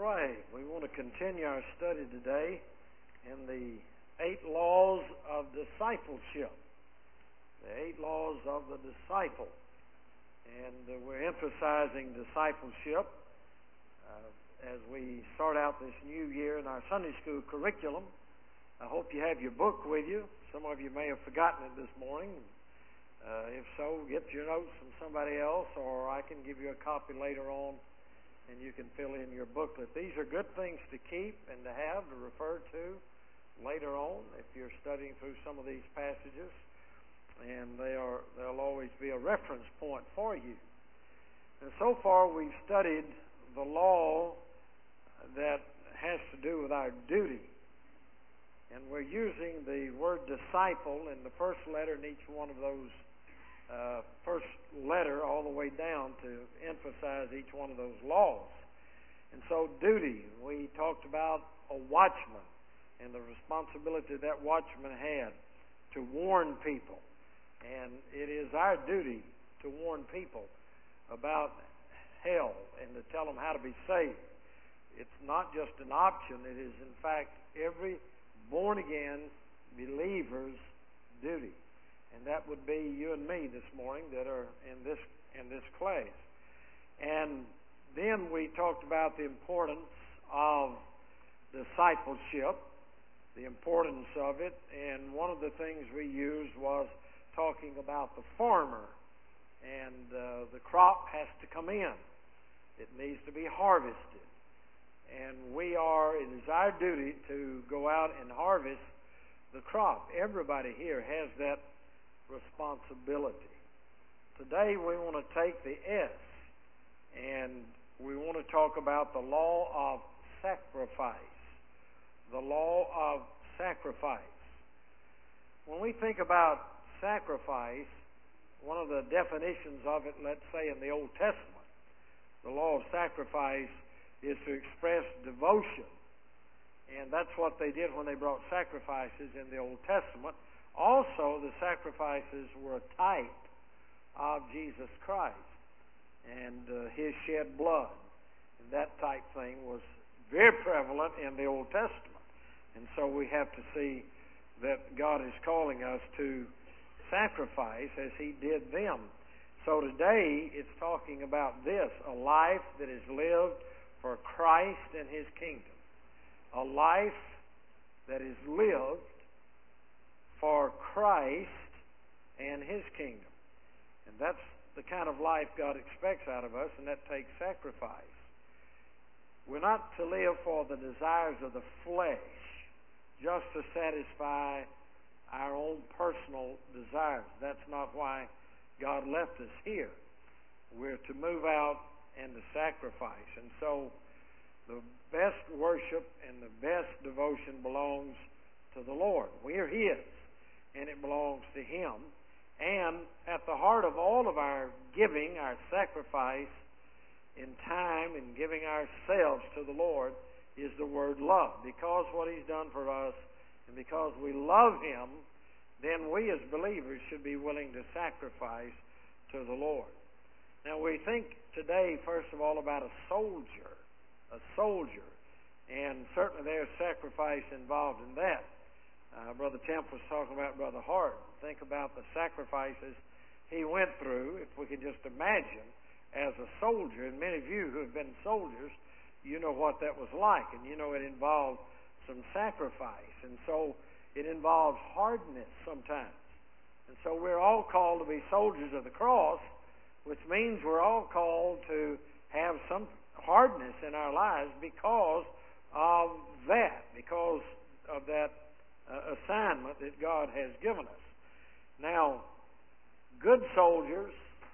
pray. We want to continue our study today in the 8 laws of discipleship. The 8 laws of the disciple. And we're emphasizing discipleship as we start out this new year in our Sunday school curriculum. I hope you have your book with you. Some of you may have forgotten it this morning. If so, get your notes from somebody else, or I can give you a copy later on and you can fill in your booklet. These are good things to keep and to have, to refer to later on if you're studying through some of these passages, and they'll always be a reference point for you. And so far we've studied the law that has to do with our duty, and we're using the word disciple in the first letter in each one of those first letter all the way down to emphasize each one of those laws. And so duty, we talked about a watchman and the responsibility that watchman had to warn people. And it is our duty to warn people about hell and to tell them how to be saved. It's not just an option, it is in fact every born-again believer's duty. And that would be you and me this morning that are in this class. And then we talked about the importance of discipleship, the importance of it, and one of the things we used was talking about the farmer. And the crop has to come in. It needs to be harvested. And it is our duty to go out and harvest the crop. Everybody here has that responsibility. Today we want to take the S, and we want to talk about the law of sacrifice. The law of sacrifice. When we think about sacrifice, one of the definitions of it, let's say in the Old Testament, the law of sacrifice is to express devotion. And that's what they did when they brought sacrifices in the Old Testament. Also, the sacrifices were a type of Jesus Christ and His shed blood. And that type thing was very prevalent in the Old Testament. And so we have to see that God is calling us to sacrifice as He did them. So today it's talking about this, a life that is lived for Christ and His kingdom. A life that is lived for Christ and His kingdom. And that's the kind of life God expects out of us, and that takes sacrifice. We're not to live for the desires of the flesh, just to satisfy our own personal desires. That's not why God left us here. We're to move out and to sacrifice. And so the best worship and the best devotion belongs to the Lord. We are His, and it belongs to Him. And at the heart of all of our giving, our sacrifice in time and giving ourselves to the Lord is the word love. Because what He's done for us and because we love Him, then we as believers should be willing to sacrifice to the Lord. Now we think today, first of all, about a soldier. And certainly there's sacrifice involved in that. Brother Temp was talking about Brother Hart. Think about the sacrifices he went through, if we can just imagine, as a soldier. And many of you who have been soldiers, you know what that was like. And you know it involved some sacrifice. And so it involves hardness sometimes. And so we're all called to be soldiers of the cross, which means we're all called to have some hardness in our lives because of that assignment that God has given us. Now, good soldiers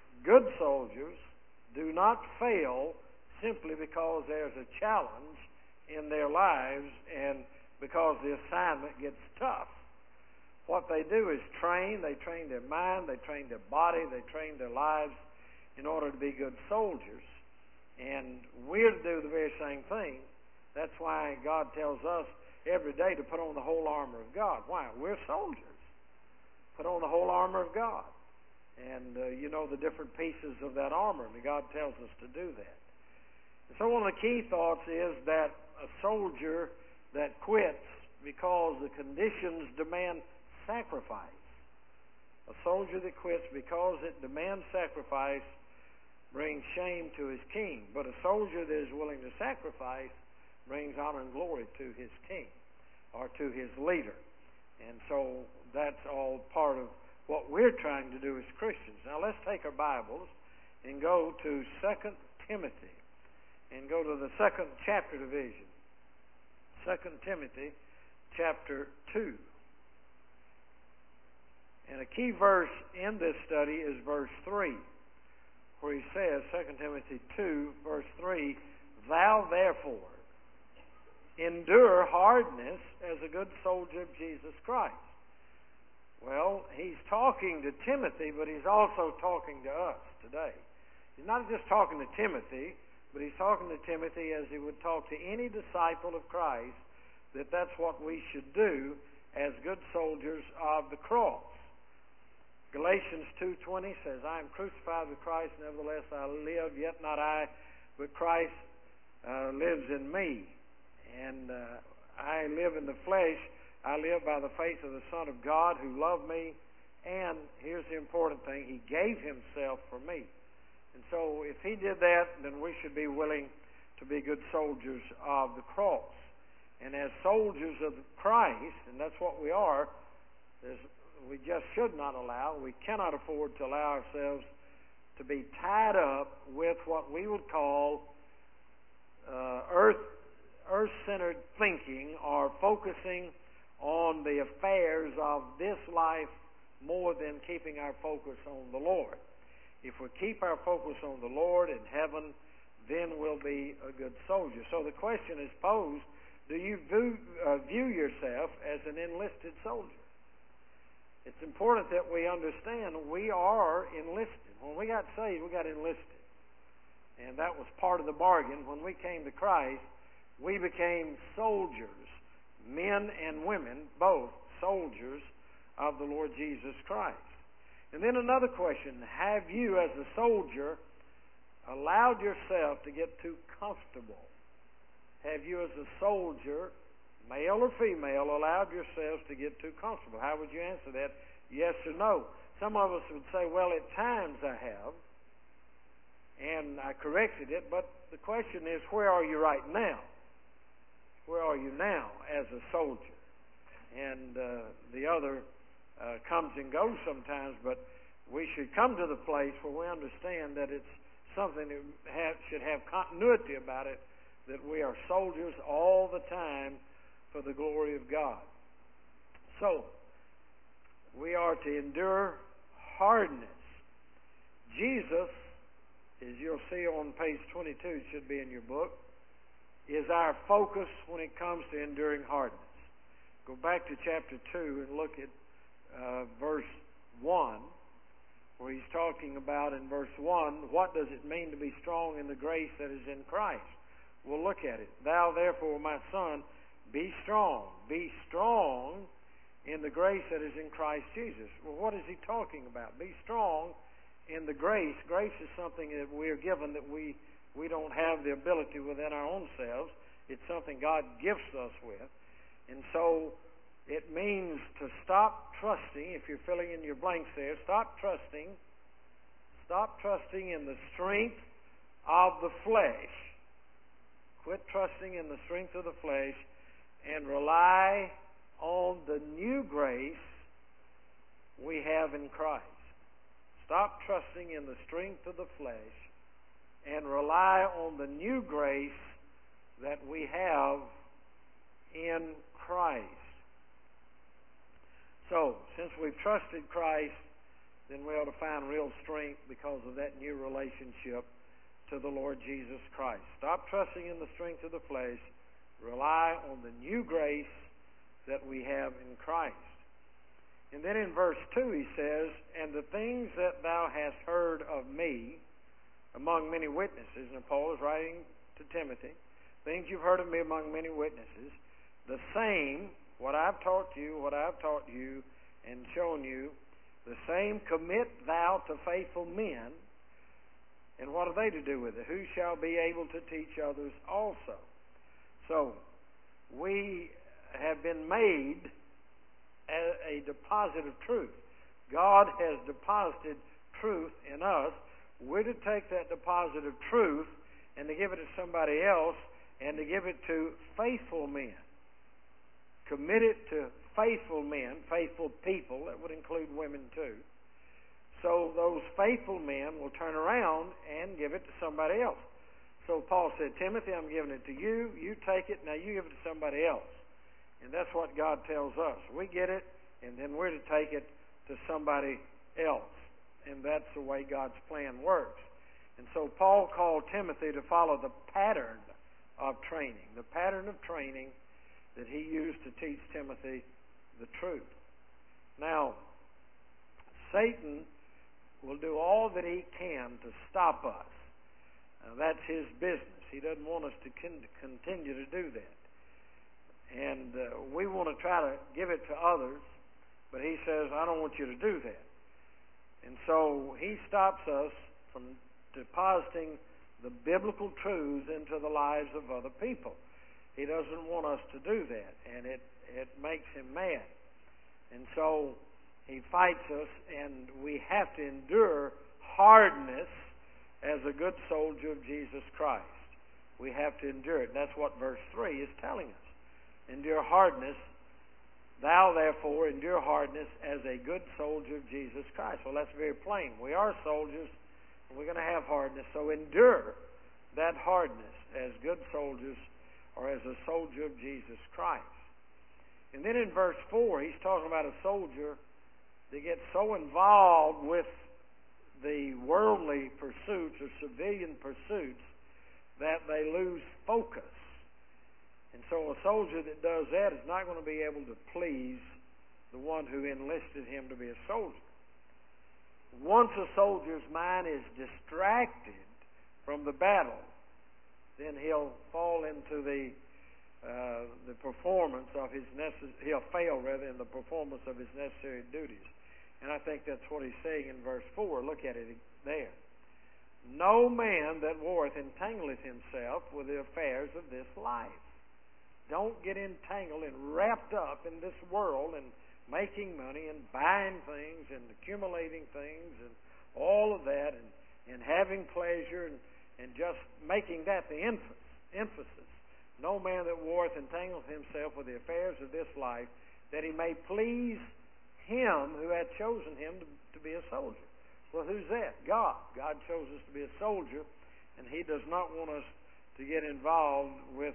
do not fail simply because there's a challenge in their lives and because the assignment gets tough. What they do is they train their mind, they train their body, they train their lives in order to be good soldiers. And we're to do the very same thing. That's why God tells us every day to put on the whole armor of God. Why? We're soldiers. Put on the whole armor of God. And you know the different pieces of that armor, and God tells us to do that. So one of the key thoughts is that a soldier that quits because the conditions demand sacrifice, a soldier that quits because it demands sacrifice, brings shame to his king. But a soldier that is willing to sacrifice brings honor and glory to his king or to his leader. And so that's all part of what we're trying to do as Christians. Now let's take our Bibles and go to 2 Timothy and go to the second chapter division. 2 Timothy chapter 2. And a key verse in this study is verse 3, where he says, 2 Timothy 2, verse 3, "Thou therefore endure hardness as a good soldier of Jesus Christ." Well, he's talking to Timothy, but he's also talking to us today. He's not just talking to Timothy, but he's talking to Timothy as he would talk to any disciple of Christ, that that's what we should do as good soldiers of the cross. Galatians 2:20 says, "I am crucified with Christ, nevertheless I live, yet not I, but Christ lives in me. And I live in the flesh. I live by the faith of the Son of God who loved me." And here's the important thing, he gave himself for me. And so if he did that, then we should be willing to be good soldiers of the cross. And as soldiers of Christ, and that's what we are, we just should not allow, we cannot afford to allow ourselves to be tied up with what we would call earth-centered thinking, or focusing on the affairs of this life more than keeping our focus on the Lord. If we keep our focus on the Lord and heaven, then we'll be a good soldier. So the question is posed, do you view yourself as an enlisted soldier? It's important that we understand we are enlisted. When we got saved, we got enlisted. And that was part of the bargain. When we came to Christ, we became soldiers, men and women, both soldiers of the Lord Jesus Christ. And then another question, have you as a soldier allowed yourself to get too comfortable? Have you as a soldier, male or female, allowed yourselves to get too comfortable? How would you answer that? Yes or no? Some of us would say, well, at times I have, and I corrected it, but the question is, where are you right now? Where are you now as a soldier? And the other comes and goes sometimes, but we should come to the place where we understand that it's something that should have continuity about it, that we are soldiers all the time for the glory of God. So, we are to endure hardness. Jesus, as you'll see on page 22, it should be in your book, is our focus when it comes to enduring hardness. Go back to chapter 2 and look at verse 1, where he's talking about in verse 1, what does it mean to be strong in the grace that is in Christ? We'll look at it. "Thou therefore, my son, be strong. Be strong in the grace that is in Christ Jesus." Well, what is he talking about? Be strong in the grace. Grace is something that we are given that we don't have the ability within our own selves. It's something God gifts us with. And so it means to stop trusting. If you're filling in your blanks there, stop trusting. Stop trusting in the strength of the flesh. Quit trusting in the strength of the flesh and rely on the new grace we have in Christ. Stop trusting in the strength of the flesh and rely on the new grace that we have in Christ. So, since we've trusted Christ, then we ought to find real strength because of that new relationship to the Lord Jesus Christ. Stop trusting in the strength of the flesh. Rely on the new grace that we have in Christ. And then in verse 2 he says, "And the things that thou hast heard of me among many witnesses," and Paul is writing to Timothy, "things you've heard of me among many witnesses, the same, what I've taught you and shown you, the same commit thou to faithful men, And what are they to do with it? Who shall be able to teach others also? So, we have been made a deposit of truth. God has deposited truth in us. We're to take that deposit of truth and to give it to somebody else, and to give it to faithful men. Commit it to faithful men, faithful people. That would include women too. So those faithful men will turn around and give it to somebody else. So Paul said, Timothy, I'm giving it to you. You take it. Now you give it to somebody else. And that's what God tells us. We get it, and then we're to take it to somebody else. And that's the way God's plan works. And so Paul called Timothy to follow the pattern of training, the pattern of training that he used to teach Timothy the truth. Now, Satan will do all that he can to stop us. That's his business. He doesn't want us to continue to do that. And we want to try to give it to others, but he says, I don't want you to do that. And so he stops us from depositing the biblical truths into the lives of other people. He doesn't want us to do that, and it makes him mad. And so he fights us, and we have to endure hardness as a good soldier of Jesus Christ. We have to endure it. That's what verse 3 is telling us. Endure hardness. Thou therefore endure hardness as a good soldier of Jesus Christ. Well, that's very plain. We are soldiers, and we're going to have hardness. So endure that hardness as good soldiers, or as a soldier of Jesus Christ. And then in verse 4, he's talking about a soldier that gets so involved with the worldly pursuits or civilian pursuits that they lose focus. And so a soldier that does that is not going to be able to please the one who enlisted him to be a soldier. Once a soldier's mind is distracted from the battle, then he'll fall into the performance of his he'll fail rather in the performance of his necessary duties. And I think that's what he's saying in verse 4. Look at it there. No man that warreth entangleth himself with the affairs of this life. Don't get entangled and wrapped up in this world and making money and buying things and accumulating things and all of that and having pleasure and just making that the emphasis. No man that warreth entangleth himself with the affairs of this life, that he may please him who hath chosen him to be a soldier. Well, who's that? God. God chose us to be a soldier, and he does not want us to get involved with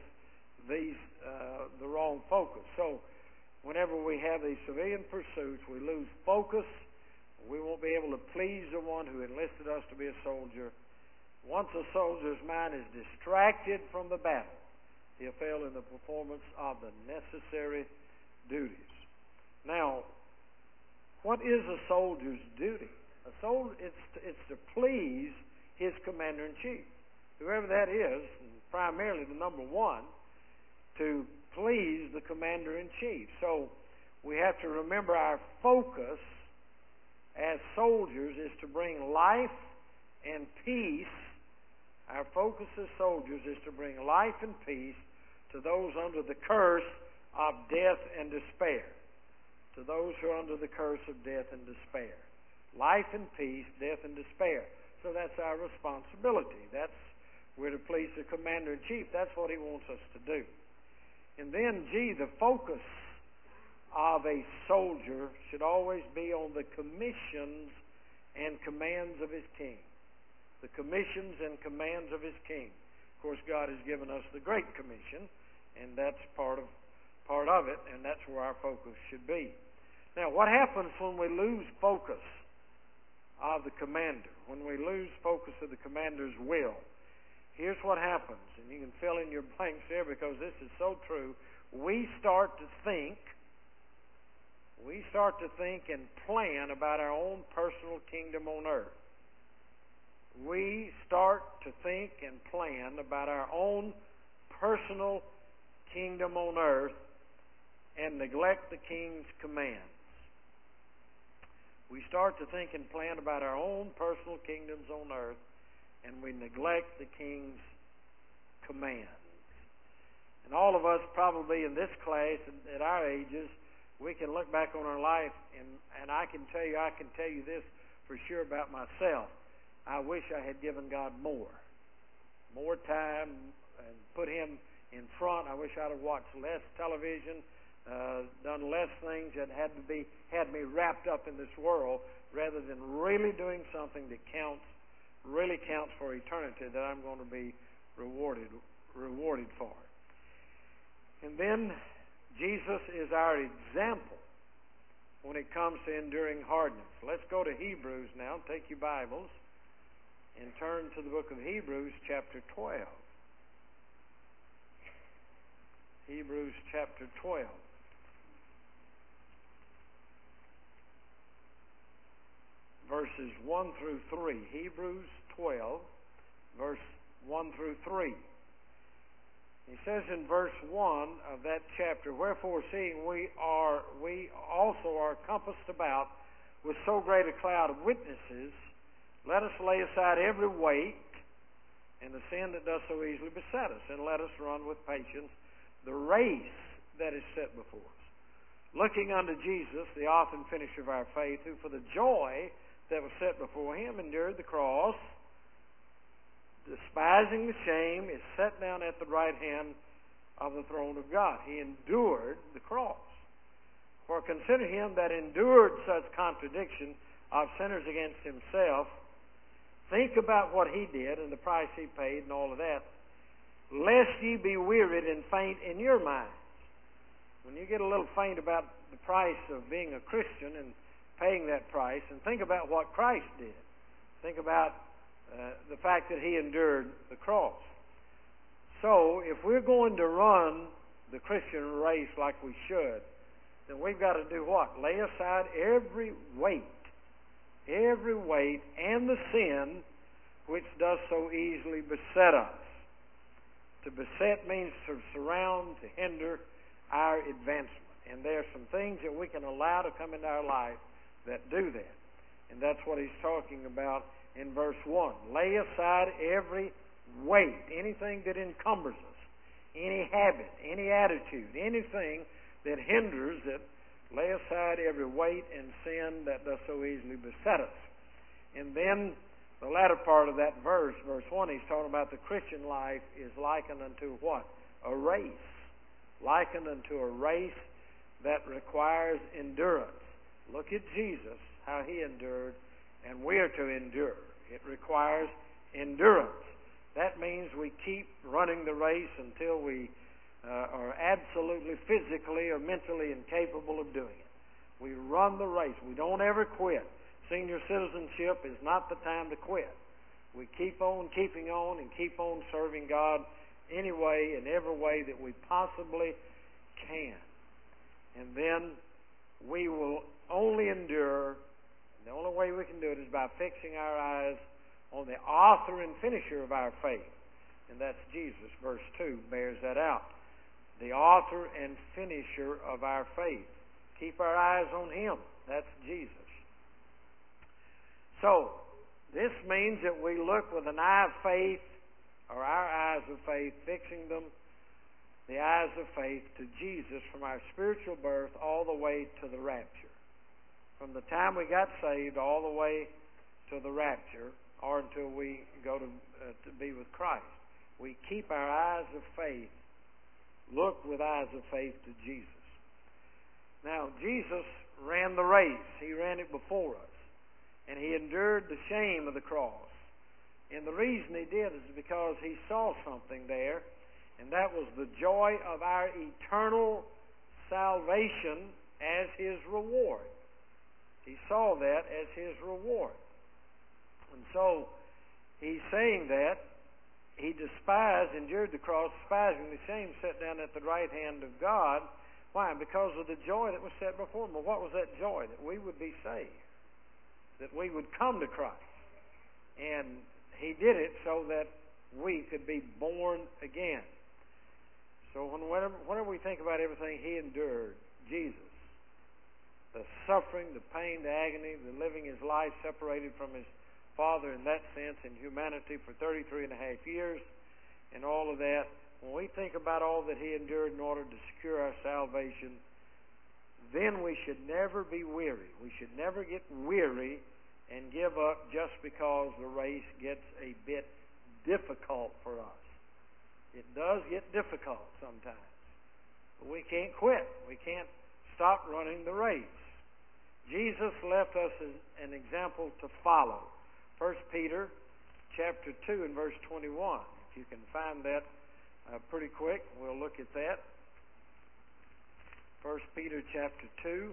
the wrong focus. So whenever we have these civilian pursuits, we lose focus. We won't be able to please the one who enlisted us to be a soldier. Once a soldier's mind is distracted from the battle, he'll fail in the performance of the necessary duties. Now, what is a soldier's duty? A soldier, it's to please his commander-in-chief, whoever that is, and primarily the number one, to please the commander-in-chief. So we have to remember our focus as soldiers is to bring life and peace. Our focus as soldiers is to bring life and peace to those under the curse of death and despair. To those who are under the curse of death and despair. Life and peace, death and despair. So that's our responsibility. We're to please the commander-in-chief. That's what he wants us to do. And then, the focus of a soldier should always be on the commissions and commands of his king. The commissions and commands of his king. Of course, God has given us the Great Commission, and that's part of it, and that's where our focus should be. Now, what happens when we lose focus of the commander? When we lose focus of the commander's will? Here's what happens, and you can fill in your blanks there because this is so true. We start to think and plan about our own personal kingdom on earth. We start to think and plan about our own personal kingdom on earth and neglect the king's commands. We start to think and plan about our own personal kingdoms on earth and we neglect the King's commands. And all of us probably in this class at our ages, we can look back on our life, and I can tell you this for sure about myself. I wish I had given God more time and put Him in front. I wish I'd have watched less television, done less things that had me wrapped up in this world, rather than really doing something that really counts for eternity, that I'm going to be rewarded for. And then Jesus is our example when it comes to enduring hardness. Let's go to Hebrews now. Take your Bibles and turn to the book of Hebrews chapter 12. Hebrews chapter 12. Verses 1 through 3. Hebrews 12, verse 1 through 3. He says in verse 1 of that chapter, "Wherefore, seeing we also are compassed about with so great a cloud of witnesses, let us lay aside every weight and the sin that does so easily beset us, and let us run with patience the race that is set before us. Looking unto Jesus, the author and finisher of our faith, who for the joy that was set before Him endured the cross, despising the shame, is set down at the right hand of the throne of God." He endured the cross. "For consider Him that endured such contradiction of sinners against Himself." Think about what He did and the price He paid and all of that. "Lest ye be wearied and faint in your minds." When you get a little faint about the price of being a Christian and paying that price, and think about what Christ did. Think about the fact that He endured the cross. So, if we're going to run the Christian race like we should, then we've got to do what? Lay aside every weight, and the sin which does so easily beset us. To beset means to surround, to hinder our advancement. And there are some things that we can allow to come into our life that do that. And that's what he's talking about in verse 1. Lay aside every weight, anything that encumbers us, any habit, any attitude, anything that hinders it. Lay aside every weight and sin that does so easily beset us. And then the latter part of that verse, verse 1, he's talking about the Christian life is likened unto what? A race. Likened unto a race that requires endurance. Look at Jesus, how He endured, and we are to endure. It requires endurance. That means we keep running the race until we are absolutely physically or mentally incapable of doing it. We run the race. We don't ever quit. Senior citizenship is not the time to quit. We keep on keeping on and keep on serving God any way and every way that we possibly can. And then we will only endure. The only way we can do it is by fixing our eyes on the author and finisher of our faith. And that's Jesus. Verse 2 bears that out. The author and finisher of our faith. Keep our eyes on Him. That's Jesus. So, this means that we look with an eye of faith, or our eyes of faith, fixing them, the eyes of faith, to Jesus from our spiritual birth all the way to the rapture. From the time we got saved all the way to the rapture, or until we go to be with Christ. We keep our eyes of faith, look with eyes of faith to Jesus. Now, Jesus ran the race. He ran it before us. And He endured the shame of the cross. And the reason He did is because He saw something there, and that was the joy of our eternal salvation as His reward. He saw that as His reward. And so, He's saying that He endured the cross, despising the shame, sat down at the right hand of God. Why? Because of the joy that was set before Him. Well, what was that joy? That we would be saved. That we would come to Christ. And He did it so that we could be born again. So whenever we think about everything He endured, Jesus, the suffering, the pain, the agony, the living His life separated from His Father in that sense in humanity for 33 and a half years and all of that. When we think about all that He endured in order to secure our salvation, then we should never be weary. We should never get weary and give up just because the race gets a bit difficult for us. It does get difficult sometimes. But we can't quit. We can't stop running the race. Jesus left us an example to follow. 1 Peter chapter 2 and verse 21. If you can find that pretty quick, we'll look at that. 1 Peter chapter 2,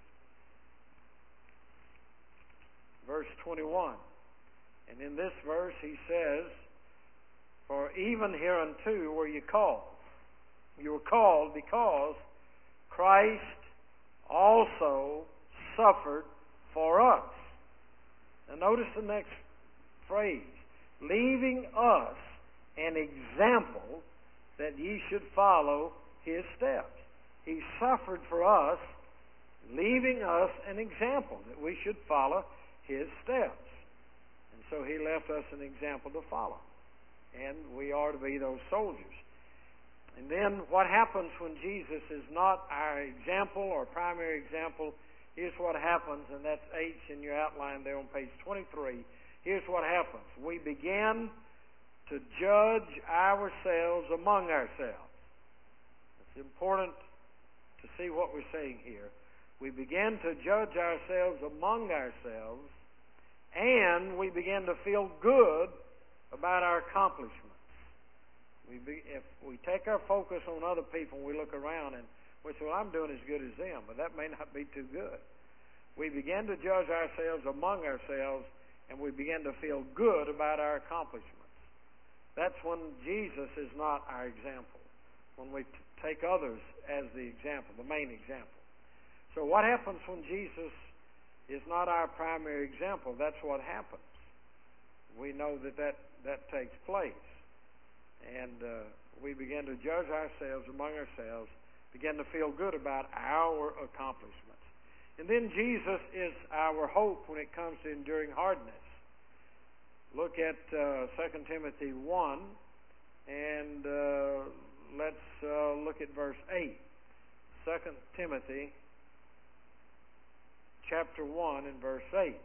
verse 21. And in this verse he says, "For even hereunto were you called. You were called because Christ also suffered for us." Now notice the next phrase. "Leaving us an example that ye should follow His steps." He suffered for us, leaving us an example that we should follow His steps. And so He left us an example to follow. And we are to be those soldiers. And then what happens when Jesus is not our example or primary example? Here's what happens, and that's H in your outline there on page 23. Here's what happens. We begin to judge ourselves among ourselves. It's important to see what we're saying here. We begin to judge ourselves among ourselves, and we begin to feel good about our accomplishments. If we take our focus on other people, we look around and we say, "Well, I'm doing as good as them," but that may not be too good. We begin to judge ourselves among ourselves, and we begin to feel good about our accomplishments. That's when Jesus is not our example, when we take others as the example, the main example. So what happens when Jesus is not our primary example? That's what happens. We know that takes place. And we begin to judge ourselves among ourselves, begin to feel good about our accomplishments. And then Jesus is our hope when it comes to enduring hardness. Look at 2 Timothy 1, and let's look at verse 8. 2 Timothy chapter 1 and verse 8.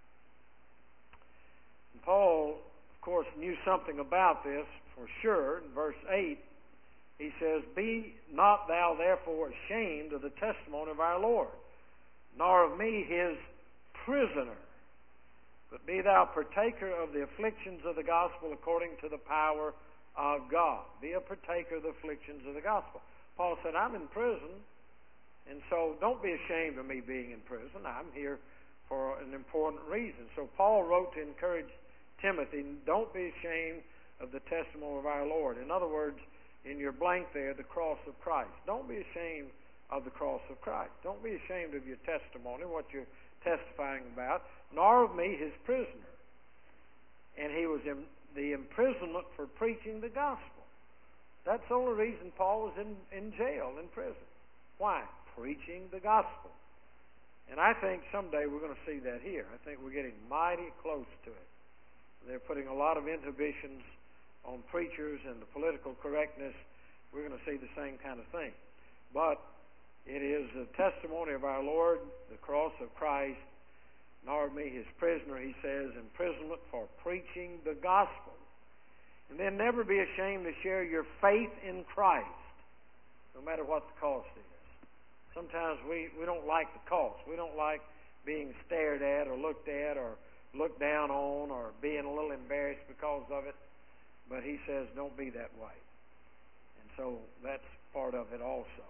And Paul, of course, knew something about this for sure. In verse 8, he says, "Be not thou therefore ashamed of the testimony of our Lord, nor of me his prisoner, but be thou partaker of the afflictions of the gospel according to the power of God." Be a partaker of the afflictions of the gospel. Paul said, "I'm in prison, and so don't be ashamed of me being in prison. I'm here for an important reason." So Paul wrote to encourage Timothy, don't be ashamed of the testimony of our Lord. In other words, in your blank there, the cross of Christ. Don't be ashamed of the cross of Christ. Don't be ashamed of your testimony, what you're testifying about, nor of me, his prisoner. And he was in the imprisonment for preaching the gospel. That's the only reason Paul was in jail, in prison. Why? Preaching the gospel. And I think someday we're going to see that here. I think we're getting mighty close to it. They're putting a lot of inhibitions on preachers and the political correctness. We're going to see the same kind of thing. But it is the testimony of our Lord, the cross of Christ, nor of me his prisoner, he says, imprisonment for preaching the gospel. And then never be ashamed to share your faith in Christ, no matter what the cost is. Sometimes we don't like the cost. We don't like being stared at or looked down on or being a little embarrassed because of it. But he says don't be that way. And so that's part of it also.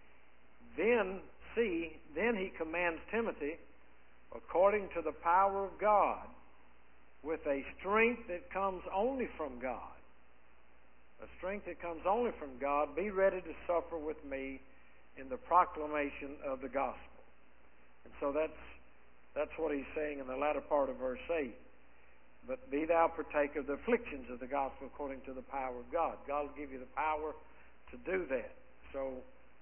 Then he commands Timothy, according to the power of God, with a strength that comes only from God. A strength that comes only from God, be ready to suffer with me in the proclamation of the gospel. And so that's what he's saying in the latter part of verse 8. But be thou partaker of the afflictions of the gospel according to the power of God. God will give you the power to do that. So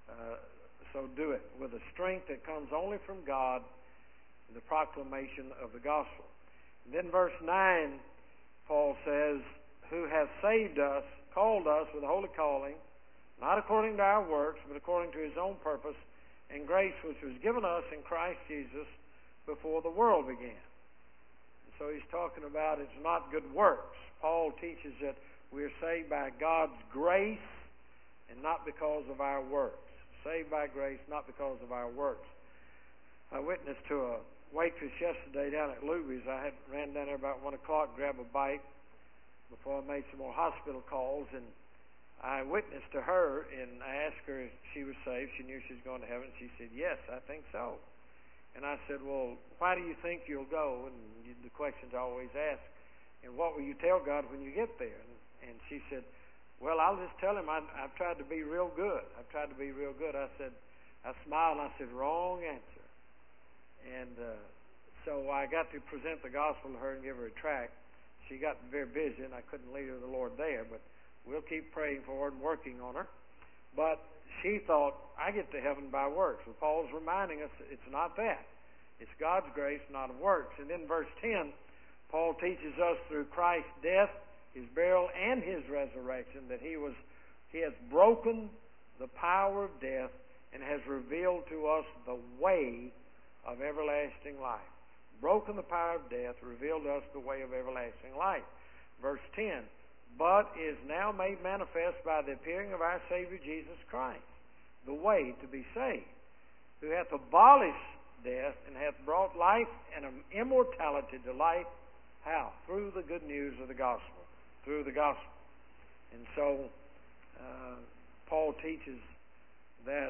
do it with a strength that comes only from God, the proclamation of the gospel. Then verse 9, Paul says, who has saved us, called us with a holy calling, not according to our works, but according to his own purpose and grace which was given us in Christ Jesus before the world began. And so he's talking about it's not good works. Paul teaches that we are saved by God's grace and not because of our works. Saved by grace, not because of our works. I witnessed to a waitress yesterday down at Luby's. I had ran down there about 1 o'clock, grabbed a bite before I made some more hospital calls, and I witnessed to her, and I asked her if she was saved. She knew she was going to heaven. She said, yes, I think so. And I said, well, why do you think you'll go? And the questions I always ask. And what will you tell God when you get there? And she said, well, I'll just tell him I've tried to be real good. I've tried to be real good. I smiled and I said, wrong answer. And so I got to present the gospel to her and give her a tract. She got very busy and I couldn't lead her to the Lord there, but we'll keep praying for her and working on her. But she thought, I get to heaven by works. Well, Paul's reminding us it's not that. It's God's grace, not of works. And then verse 10, Paul teaches us through Christ's death, his burial, and his resurrection that he has broken the power of death and has revealed to us the way of everlasting life. Broken the power of death, revealed to us the way of everlasting life. Verse 10, but is now made manifest by the appearing of our Savior Jesus Christ, the way to be saved, who hath abolished death and hath brought life and immortality to light. How? Through the good news of the gospel. Through the gospel. And so Paul teaches that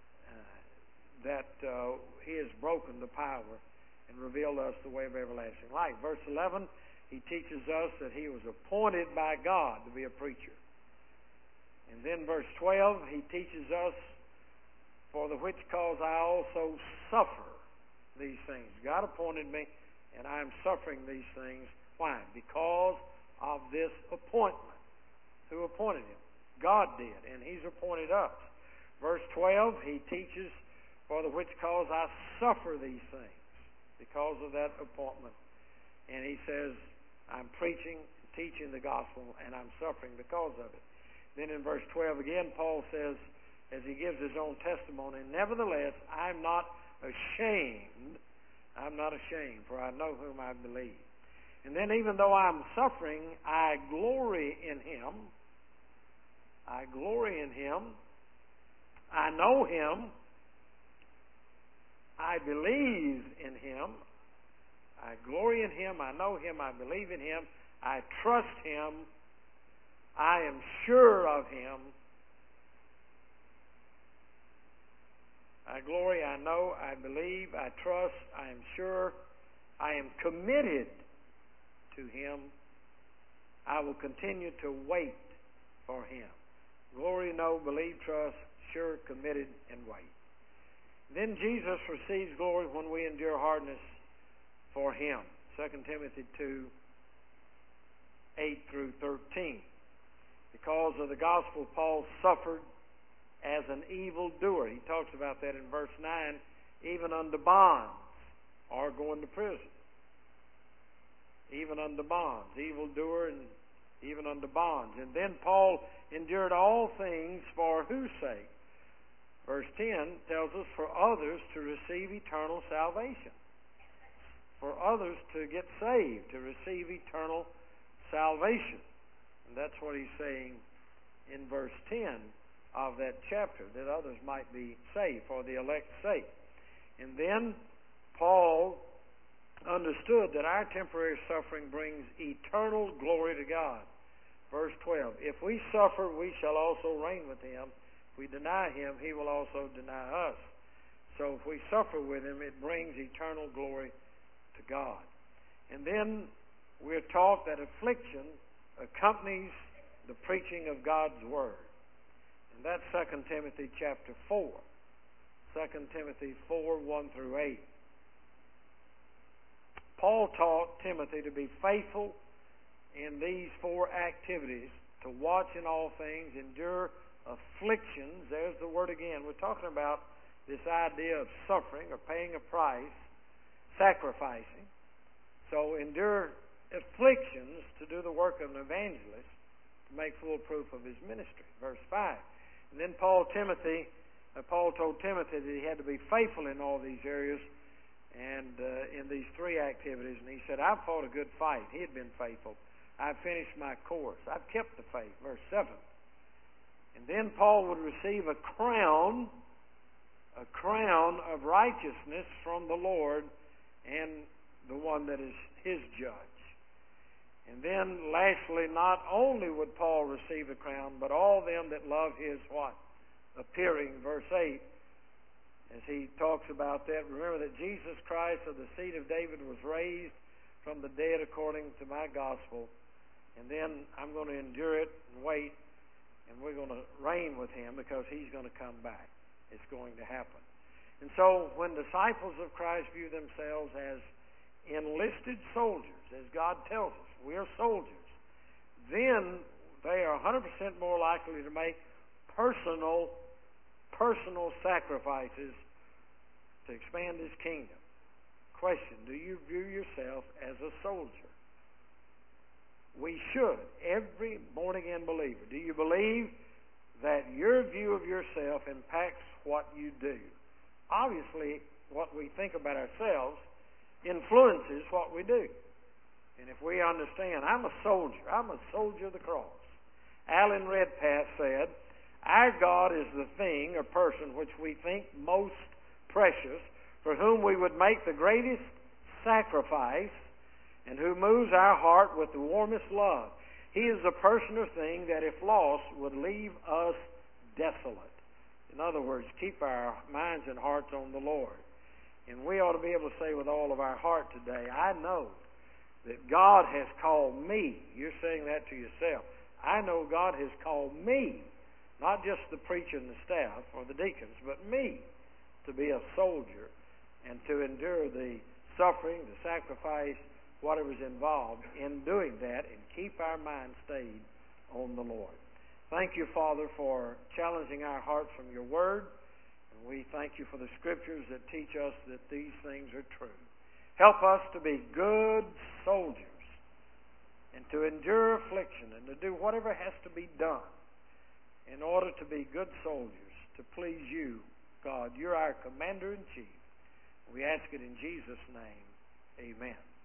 he has broken the power and revealed us the way of everlasting life. Verse 11, he teaches us that he was appointed by God to be a preacher. And then verse 12, he teaches us, for the which cause I also suffer these things. God appointed me, and I am suffering these things. Why? Because of this appointment. Who appointed him? God did, and he's appointed us. Verse 12, he teaches, for the which cause I suffer these things, because of that appointment. And he says, I'm preaching, teaching the gospel, and I'm suffering because of it. Then in verse 12 again, Paul says, as he gives his own testimony, nevertheless, I'm not ashamed, for I know whom I believe. And then even though I'm suffering, I glory in him. I glory in him. I know him. I believe in him. I glory in him. I know him. I believe in him. I trust him. I am sure of him. I glory, I know, I believe, I trust, I am sure, I am committed to him. I will continue to wait for him. Glory, know, believe, trust, sure, committed, and wait. Then Jesus receives glory when we endure hardness for him. 2 Timothy 2, 8 through 13. Because of the gospel, Paul suffered as an evildoer. He talks about that in verse 9, even unto bonds, or going to prison. Even unto bonds. Evildoer and even unto bonds. And then Paul endured all things for whose sake? Verse 10 tells us for others to receive eternal salvation. For others to get saved, to receive eternal salvation. And that's what he's saying in verse 10 of that chapter, that others might be saved, for the elect's sake. And then Paul understood that our temporary suffering brings eternal glory to God. Verse 12, if we suffer, we shall also reign with him. If we deny him, he will also deny us. So if we suffer with him, it brings eternal glory to God. And then we're taught that affliction accompanies the preaching of God's Word. And that's 2 Timothy chapter 4. 2 Timothy 4, 1 through 8. Paul taught Timothy to be faithful in these four activities, to watch in all things, endure afflictions. There's the word again. We're talking about this idea of suffering or paying a price, sacrificing. So endure afflictions to do the work of an evangelist, to make full proof of his ministry. Verse 5. And then Paul told Timothy that he had to be faithful in all these areas and in these three activities. And he said, I've fought a good fight. He had been faithful. I've finished my course. I've kept the faith. Verse 7. And then Paul would receive a crown of righteousness from the Lord and the one that is his judge. And then lastly, not only would Paul receive a crown, but all them that love his what? Appearing. Verse 8, as he talks about that, remember that Jesus Christ of the seed of David was raised from the dead according to my gospel. And then I'm going to endure it and wait, and we're going to reign with him because he's going to come back. It's going to happen. And so when disciples of Christ view themselves as enlisted soldiers, as God tells us, we are soldiers, then they are 100% more likely to make personal sacrifices to expand his kingdom. Question, do you view yourself as a soldier? We should. Every born-again believer. Do you believe that your view of yourself impacts what you do? Obviously, what we think about ourselves influences what we do. And if we understand, I'm a soldier of the cross. Alan Redpath said, our God is the thing or person which we think most precious, for whom we would make the greatest sacrifice, and who moves our heart with the warmest love. He is a person or thing that, if lost, would leave us desolate. In other words, keep our minds and hearts on the Lord. And we ought to be able to say with all of our heart today, I know that God has called me. You're saying that to yourself. I know God has called me, not just the preacher and the staff or the deacons, but me, to be a soldier and to endure the suffering, the sacrifice, whatever's involved in doing that, and keep our mind stayed on the Lord. Thank you, Father, for challenging our hearts from your word. And we thank you for the scriptures that teach us that these things are true. Help us to be good soldiers and to endure affliction and to do whatever has to be done in order to be good soldiers, to please you, God. You're our commander-in-chief. We ask it in Jesus' name. Amen.